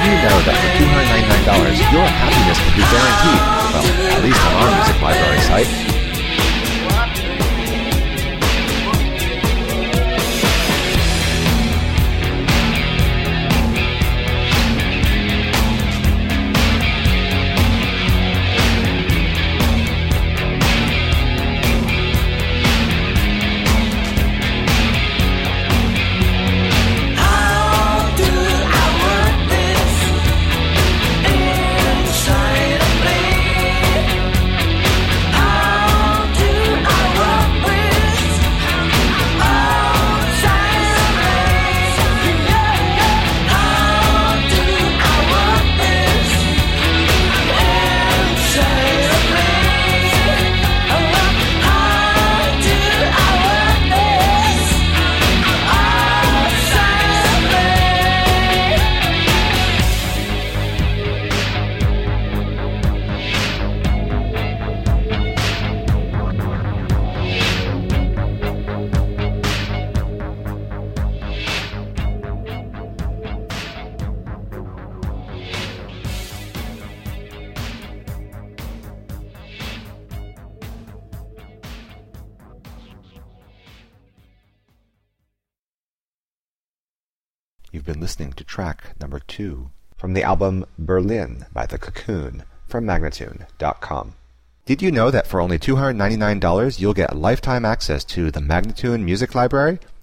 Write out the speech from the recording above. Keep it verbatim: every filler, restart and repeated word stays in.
you know that for two hundred ninety-nine dollars your happiness will be guaranteed? Well, at least on our music library site. You've been listening to track number two from the album Berlin by The Cocoon from Magnatune dot com. Did you know that for only two hundred ninety-nine dollars you'll get lifetime access to the Magnatune Music Library?